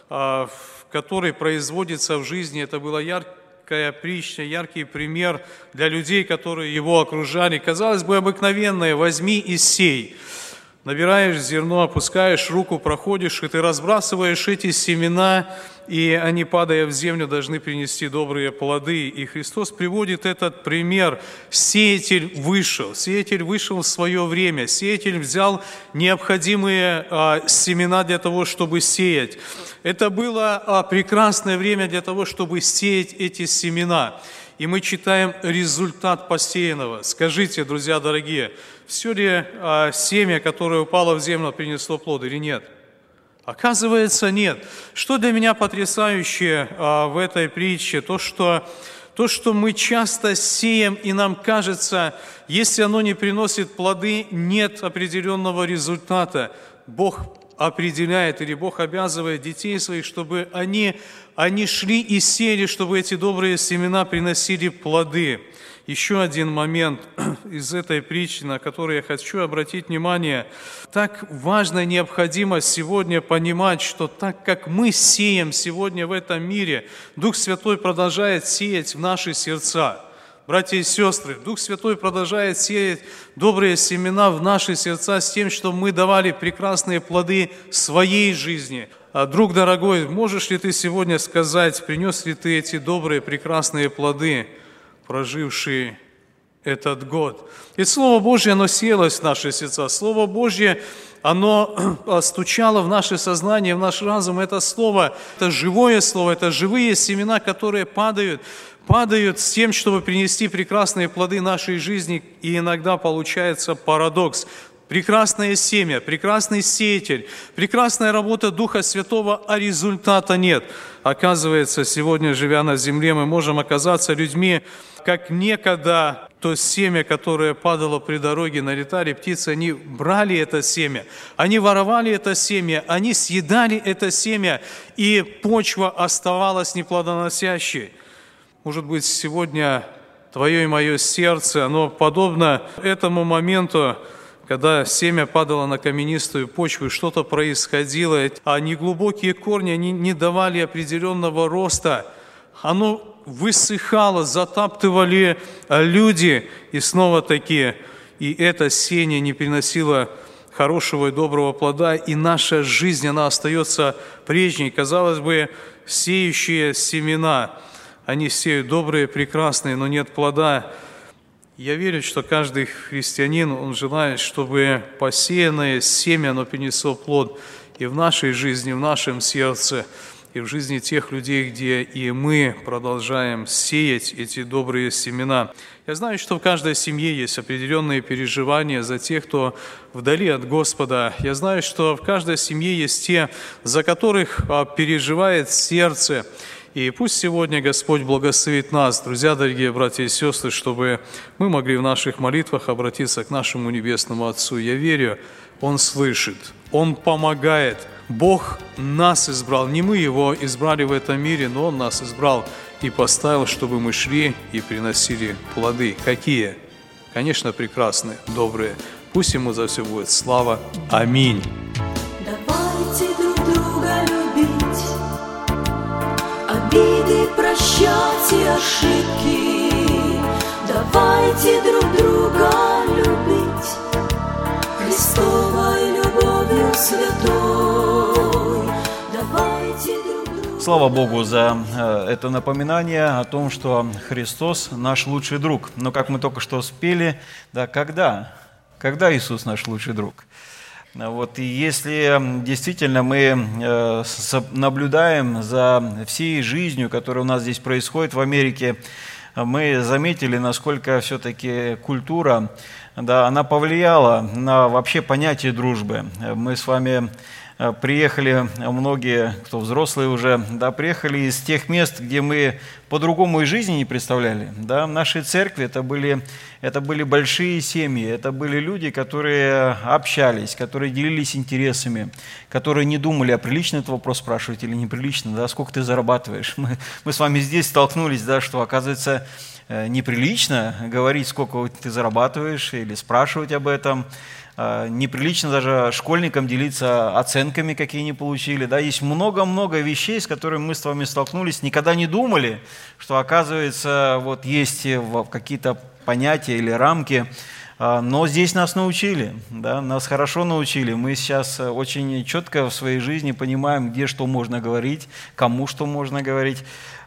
который производится в жизни. Это была яркая притча, яркий пример для людей, которые его окружали. Казалось бы, обыкновенное: возьми и сей. Набираешь зерно, опускаешь руку, проходишь, и ты разбрасываешь эти семена, и они, падая в землю, должны принести добрые плоды. И Христос приводит этот пример. Сеятель вышел, сеятель вышел в свое время, сеятель взял необходимые а, семена для того, чтобы сеять. Это было а, прекрасное время для того, чтобы сеять эти семена. И мы читаем результат посеянного. Скажите, друзья дорогие, все ли а, семя, которое упало в землю, принесло плод или нет? Оказывается, нет. Что для меня потрясающее а, в этой притче? То что, то, что мы часто сеем, и нам кажется, если оно не приносит плоды, нет определенного результата. Бог определяет, или Бог обязывает детей своих, чтобы они, они шли и сеяли, чтобы эти добрые семена приносили плоды. Еще один момент из этой притчи, на который я хочу обратить внимание. Так важно, необходимо сегодня понимать, что так как мы сеем сегодня в этом мире, Дух Святой продолжает сеять в наши сердца. Братья и сестры, Дух Святой продолжает сеять добрые семена в наши сердца с тем, чтобы мы давали прекрасные плоды своей жизни. А, друг дорогой, можешь ли ты сегодня сказать, принес ли ты эти добрые, прекрасные плоды, проживший этот год? И Слово Божье, оно сеялось в наши сердца. Слово Божье, оно стучало в наше сознание, в наш разум. Это Слово, это живое Слово, это живые семена, которые падают, падают с тем, чтобы принести прекрасные плоды нашей жизни. И иногда получается парадокс. Прекрасное семя, прекрасный сеятель, прекрасная работа Духа Святого, а результата нет. Оказывается, сегодня, живя на земле, мы можем оказаться людьми, как некогда то семя, которое падало при дороге, налетали птицы, они брали это семя, они воровали это семя, они съедали это семя, и почва оставалась неплодоносящей. Может быть, сегодня твое и мое сердце, оно подобно этому моменту, когда семя падало на каменистую почву, и что-то происходило, а неглубокие корни, они не давали определенного роста. Оно высыхало, затаптывали люди, и снова-таки, и это сеяние не приносило хорошего и доброго плода, и наша жизнь, она остается прежней. Казалось бы, сеющие семена, они сеют добрые, прекрасные, но нет плода. Я верю, что каждый христианин, он желает, чтобы посеянное семя, оно принесло плод и в нашей жизни, в нашем сердце, и в жизни тех людей, где и мы продолжаем сеять эти добрые семена. Я знаю, что в каждой семье есть определенные переживания за тех, кто вдали от Господа. Я знаю, что в каждой семье есть те, за которых переживает сердце. И пусть сегодня Господь благословит нас, друзья, дорогие братья и сестры, чтобы мы могли в наших молитвах обратиться к нашему Небесному Отцу. Я верю, Он слышит, Он помогает. Бог нас избрал, не мы Его избрали в этом мире, но Он нас избрал и поставил, чтобы мы шли и приносили плоды. Какие? Конечно, прекрасные, добрые. Пусть Ему за все будет слава. Аминь. Давайте друг друга любить, обиды прощать и ошибки. Давайте друг друга любить Христовой любовью святой. Давайте друг друга... Слава Богу за это напоминание о том, что Христос наш лучший друг. Но как мы только что спели, да, когда? Когда Иисус наш лучший друг? Вот, и если действительно мы наблюдаем за всей жизнью, которая у нас здесь происходит в Америке, мы заметили, насколько все-таки культура, да, она повлияла на вообще понятие дружбы. Мы с вами приехали, многие, кто взрослые уже, да, приехали из тех мест, где мы по-другому и жизни не представляли. Да. Наши церкви это были, это были большие семьи, это были люди, которые общались, которые делились интересами, которые не думали, а прилично этот вопрос спрашивать или неприлично, да, сколько ты зарабатываешь. Мы, мы с вами здесь столкнулись, да, что, оказывается, неприлично говорить, сколько ты зарабатываешь, или спрашивать об этом. Неприлично даже школьникам делиться оценками, какие они получили. Да? Есть много-много вещей, с которыми мы с вами столкнулись, никогда не думали, что, оказывается, вот есть какие-то понятия или рамки, но здесь нас научили, да? Нас хорошо научили. Мы сейчас очень четко в своей жизни понимаем, где что можно говорить, кому что можно говорить.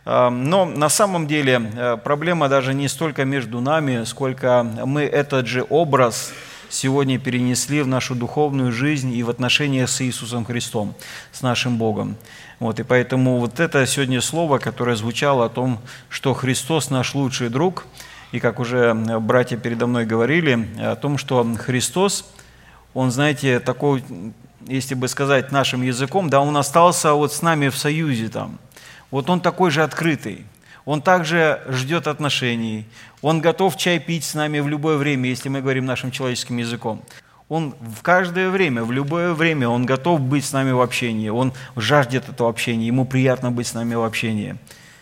Но на самом деле проблема даже не столько между нами, сколько мы этот же образ сегодня перенесли в нашу духовную жизнь и в отношениях с Иисусом Христом, с нашим Богом. Вот, и поэтому вот это сегодня слово, которое звучало о том, что Христос наш лучший друг, и как уже братья передо мной говорили, о том, что Христос, Он, знаете, такой, если бы сказать нашим языком, да, Он остался вот с нами в союзе там. Вот Он такой же открытый. Он также ждет отношений. Он готов чай пить с нами в любое время, если мы говорим нашим человеческим языком. Он в каждое время, в любое время Он готов быть с нами в общении. Он жаждет этого общения, Ему приятно быть с нами в общении.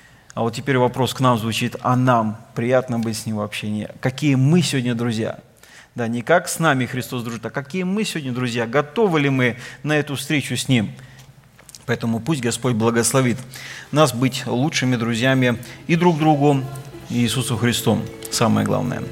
А вот теперь вопрос к нам звучит, а нам приятно быть с Ним в общении? Какие мы сегодня друзья? Да, не как с нами Христос дружит, а какие мы сегодня друзья? Готовы ли мы на эту встречу с Ним? Поэтому пусть Господь благословит нас быть лучшими друзьями и друг другу, и Иисусу Христу. Самое главное.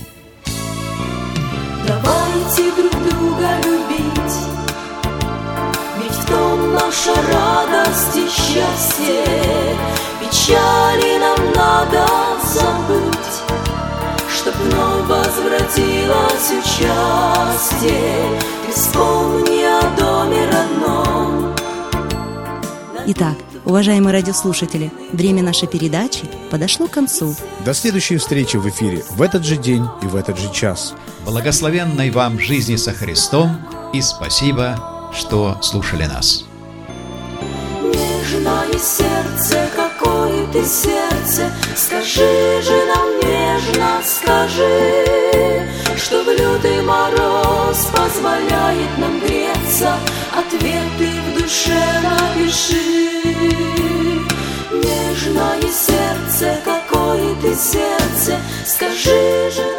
Давайте друг друга любить, ведь в том наша радость и счастье. Печали нам надо забыть, чтоб вновь возвратилось участие. Ты вспомни о доме родном. Итак, уважаемые радиослушатели, время нашей передачи подошло к концу. До следующей встречи в эфире в этот же день и в этот же час. Благословенной вам жизни со Христом и спасибо, что слушали нас. Нежное сердце, какое ты сердце, скажи же нам нежно, скажи, что в лютый мороз позволяет нам греться, ответы в душе напиши. Нежное сердце, какое ты сердце, скажи же